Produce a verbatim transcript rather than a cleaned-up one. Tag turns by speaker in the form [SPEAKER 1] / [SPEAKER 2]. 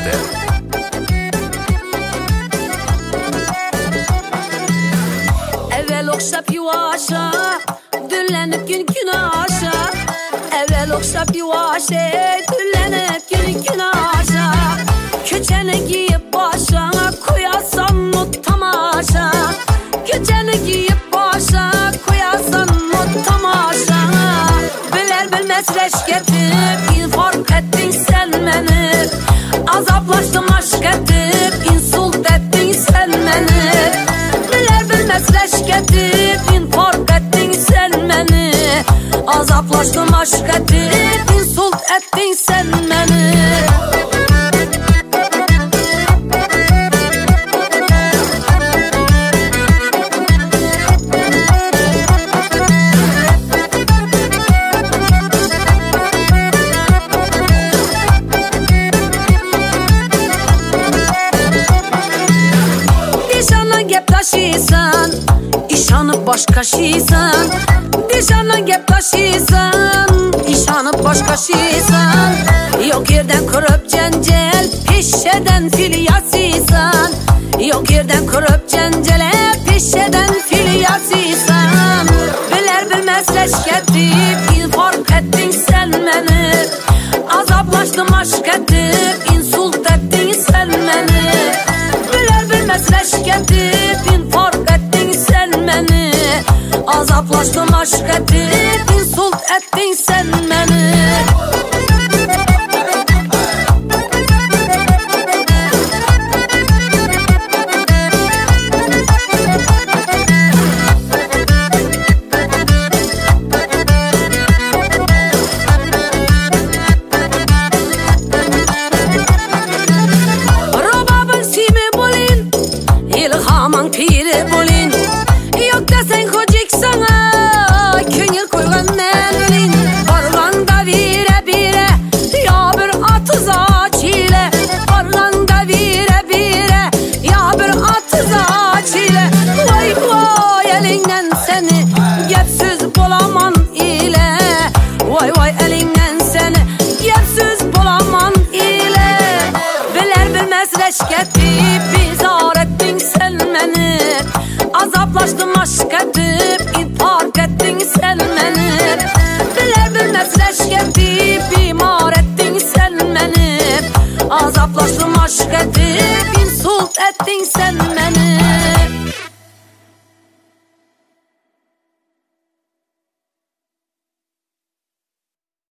[SPEAKER 1] Kader.
[SPEAKER 2] Evvel okşap yuvaşa, düllenip gün gün aşa. Evvel okşap yuvaşa, düllenip gün gün aşa. Küçeni giyip başa, koyasan mut tamaşa. Küçeni giyip başa, koyasan mut tamaşa. Biler bilmez leş getir, fark ettin sen beni. Azaplaştım aşk etip, insult ettin sen beni. Biler bilmez leş getir, fark ettin sen beni. Azaplaştım aşk etip, insult ettin sen beni. Taşıysan, işanıp başka şeysan. Dişana gep taşıysan, işanıp başka şeysan. Yok yerden kurup cencel, pişeden filyasıysan. Yok yerden kurup cencele, pişeden filyasıysan. Biler bilmez leş getirip, fark ettin sen beni. Azaplaştım aşk etip, insult ettin sen beni. Biler bilmez leş getirip, fark ettin sen beni. Azaplaştım aşk etip, insult ettin sen beni. Robabın simi bolin, ilhamın piri bolin. Yok desen kocik sana, köngül koygan menülin. Barganda vire bire, ya bir atıza çile. Barganda vire bire, ya bir atıza çile. Vay vay elinden seni, gepsiz bolaman ile. Vay vay elinden seni, gepsiz bolaman ile. Biler bilmez leş getip, bizar ettin sen beni. Azaplaştım aşk edip, fark ettin sen beni. Biler bilmez leş getip, imar ettin sen beni. Azaplaştım aşk edip, insult ettin sen